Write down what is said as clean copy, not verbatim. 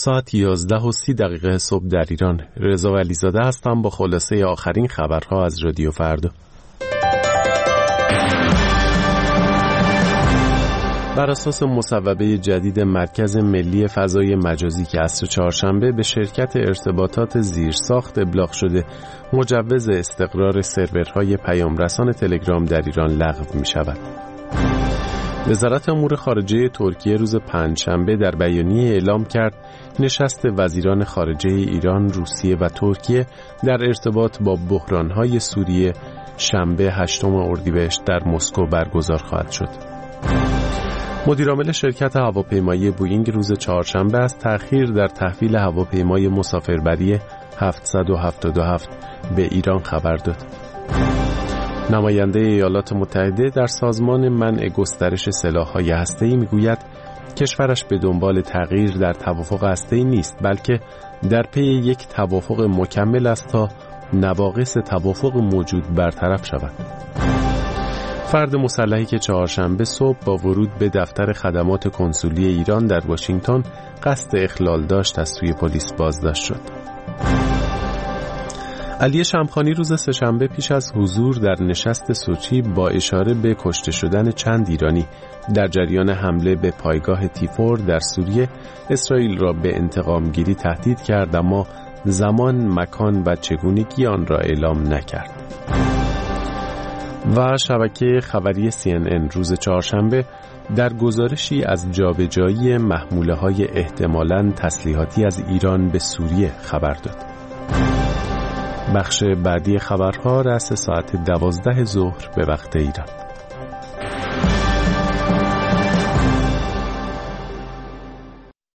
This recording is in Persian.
ساعت 11:30 صبح در ایران. رضا ولیزاده هستم با خلاصه آخرین خبرها از رادیو فردا. بر اساس مصوبه جدید مرکز ملی فضای مجازی که عصر چهارشنبه به شرکت ارتباطات زیرساخت ابلاغ شده، مجوز استقرار سرورهای پیامرسان تلگرام در ایران لغو می شود. وزارت امور خارجه ترکیه روز پنجشنبه در بیانیه اعلام کرد نشست وزیران خارجه ایران، روسیه و ترکیه در ارتباط با بحران‌های سوریه شنبه 8 اردیبهشت در مسکو برگزار خواهد شد. مدیرعامل شرکت هواپیمایی بوئینگ روز چهارشنبه از تأخیر در تحویل هواپیمای مسافربری 777 به ایران خبر داد. نماینده ایالات متحده در سازمان منع گسترش سلاح‌های هسته‌ای میگوید کشورش به دنبال تغییر در توافق هسته‌ای نیست، بلکه در پی یک توافق مکمل است تا نواقص توافق موجود برطرف شود. فرد مسلحی که چهارشنبه صبح با ورود به دفتر خدمات کنسولی ایران در واشنگتن قصد اخلال داشت از سوی پلیس بازداشت شد. علی شمخانی روز سه‌شنبه پیش از حضور در نشست سوچی با اشاره به کشته شدن چند ایرانی در جریان حمله به پایگاه تیفور در سوریه، اسرائیل را به انتقام گیری تهدید کرد، اما زمان، مکان و چگونگی آن را اعلام نکرد. و شبکه خبری CNN روز چهارشنبه در گزارشی از جابجایی محموله‌های احتمالاً تسلیحاتی از ایران به سوریه خبر داد. بخش بعدی خبرها رأس ساعت 12 ظهر به وقت ایران.